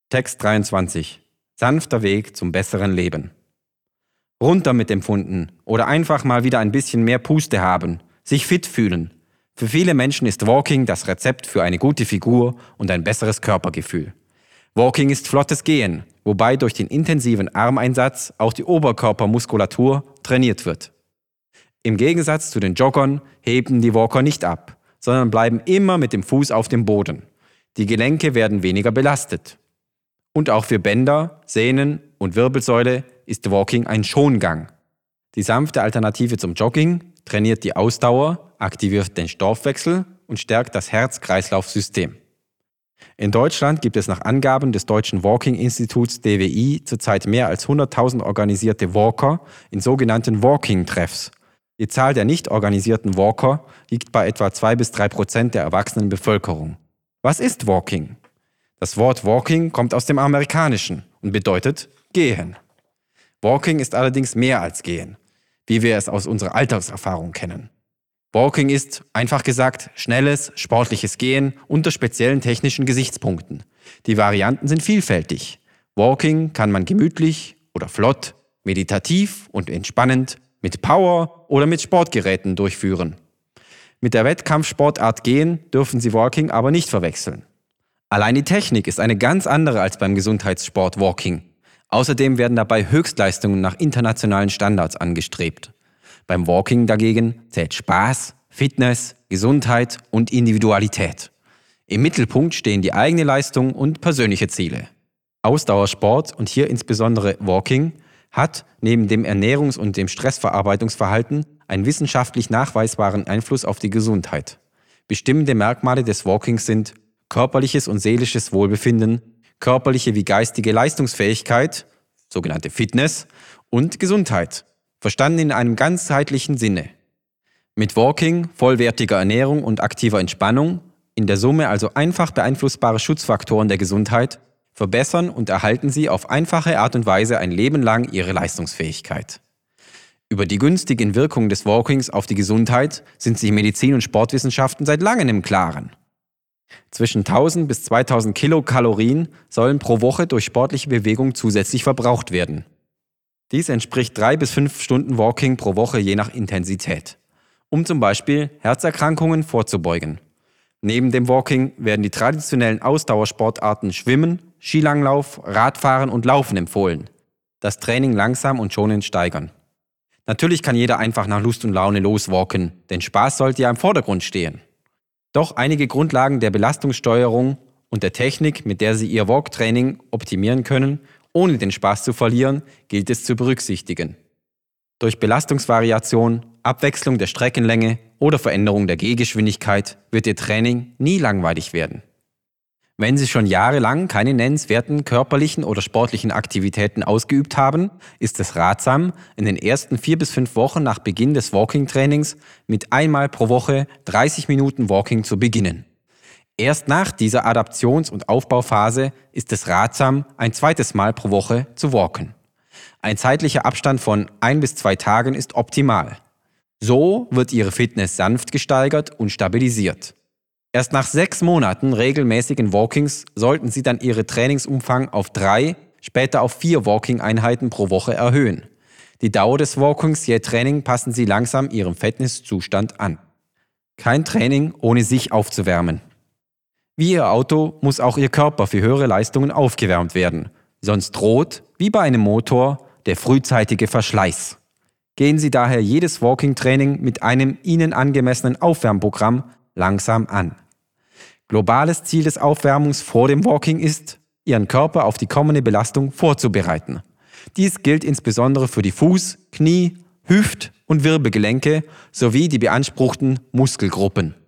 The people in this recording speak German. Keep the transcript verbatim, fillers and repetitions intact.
Text dreiundzwanzig. Sanfter Weg zum besseren Leben. Runter mit dem Pfunden oder einfach mal wieder ein bisschen mehr Puste haben, sich fit fühlen. Für viele Menschen ist Walking das Rezept für eine gute Figur und ein besseres Körpergefühl. Walking ist flottes Gehen, wobei durch den intensiven Armeinsatz auch die Oberkörpermuskulatur trainiert wird. Im Gegensatz zu den Joggern heben die Walker nicht ab, sondern bleiben immer mit dem Fuß auf dem Boden. Die Gelenke werden weniger belastet. Und auch für Bänder, Sehnen und Wirbelsäule ist Walking ein Schongang. Die sanfte Alternative zum Jogging trainiert die Ausdauer, aktiviert den Stoffwechsel und stärkt das Herz-Kreislauf-System. In Deutschland gibt es nach Angaben des Deutschen Walking-Instituts D W I zurzeit mehr als hunderttausend organisierte Walker in sogenannten Walking-Treffs. Die Zahl der nicht organisierten Walker liegt bei etwa zwei bis drei Prozent der erwachsenen Bevölkerung. Was ist Walking? Das Wort Walking kommt aus dem Amerikanischen und bedeutet Gehen. Walking ist allerdings mehr als Gehen, wie wir es aus unserer Alltagserfahrung kennen. Walking ist, einfach gesagt, schnelles, sportliches Gehen unter speziellen technischen Gesichtspunkten. Die Varianten sind vielfältig. Walking kann man gemütlich oder flott, meditativ und entspannend, mit Power oder mit Sportgeräten durchführen. Mit der Wettkampfsportart Gehen dürfen Sie Walking aber nicht verwechseln. Allein die Technik ist eine ganz andere als beim Gesundheitssport Walking. Außerdem werden dabei Höchstleistungen nach internationalen Standards angestrebt. Beim Walking dagegen zählt Spaß, Fitness, Gesundheit und Individualität. Im Mittelpunkt stehen die eigene Leistung und persönliche Ziele. Ausdauersport und hier insbesondere Walking hat neben dem Ernährungs- und dem Stressverarbeitungsverhalten einen wissenschaftlich nachweisbaren Einfluss auf die Gesundheit. Bestimmende Merkmale des Walkings sind körperliches und seelisches Wohlbefinden, körperliche wie geistige Leistungsfähigkeit, sogenannte Fitness, und Gesundheit, verstanden in einem ganzheitlichen Sinne. Mit Walking, vollwertiger Ernährung und aktiver Entspannung, in der Summe also einfach beeinflussbare Schutzfaktoren der Gesundheit, verbessern und erhalten Sie auf einfache Art und Weise ein Leben lang Ihre Leistungsfähigkeit. Über die günstigen Wirkungen des Walkings auf die Gesundheit sind sich Medizin und Sportwissenschaften seit langem im Klaren. Zwischen tausend bis zweitausend Kilokalorien sollen pro Woche durch sportliche Bewegung zusätzlich verbraucht werden. Dies entspricht drei bis fünf Stunden Walking pro Woche je nach Intensität, um zum Beispiel Herzerkrankungen vorzubeugen. Neben dem Walking werden die traditionellen Ausdauersportarten Schwimmen, Skilanglauf, Radfahren und Laufen empfohlen. Das Training langsam und schonend steigern. Natürlich kann jeder einfach nach Lust und Laune loswalken, denn Spaß sollte ja im Vordergrund stehen. Doch einige Grundlagen der Belastungssteuerung und der Technik, mit der Sie Ihr Walk-Training optimieren können, ohne den Spaß zu verlieren, gilt es zu berücksichtigen. Durch Belastungsvariation, Abwechslung der Streckenlänge oder Veränderung der Gehgeschwindigkeit wird Ihr Training nie langweilig werden. Wenn Sie schon jahrelang keine nennenswerten körperlichen oder sportlichen Aktivitäten ausgeübt haben, ist es ratsam, in den ersten vier bis fünf Wochen nach Beginn des Walking-Trainings mit einmal pro Woche dreißig Minuten Walking zu beginnen. Erst nach dieser Adaptions- und Aufbauphase ist es ratsam, ein zweites Mal pro Woche zu walken. Ein zeitlicher Abstand von ein bis zwei Tagen ist optimal. So wird Ihre Fitness sanft gesteigert und stabilisiert. Erst nach sechs Monaten regelmäßigen Walkings sollten Sie dann Ihren Trainingsumfang auf drei, später auf vier Walking-Einheiten pro Woche erhöhen. Die Dauer des Walkings je Training passen Sie langsam Ihrem Fitnesszustand an. Kein Training, ohne sich aufzuwärmen. Wie Ihr Auto muss auch Ihr Körper für höhere Leistungen aufgewärmt werden. Sonst droht, wie bei einem Motor, der frühzeitige Verschleiß. Gehen Sie daher jedes Walking-Training mit einem Ihnen angemessenen Aufwärmprogramm langsam an. Globales Ziel des Aufwärmens vor dem Walking ist, Ihren Körper auf die kommende Belastung vorzubereiten. Dies gilt insbesondere für die Fuß-, Knie-, Hüft- und Wirbelgelenke sowie die beanspruchten Muskelgruppen.